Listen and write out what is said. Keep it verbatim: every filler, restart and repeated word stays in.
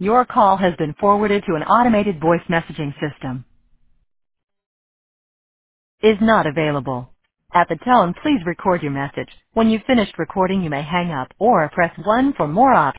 Your call has been forwarded to an automated voice messaging system. Is not available. At the tone, please record your message. When you've finished recording, you may hang up or press one for more options.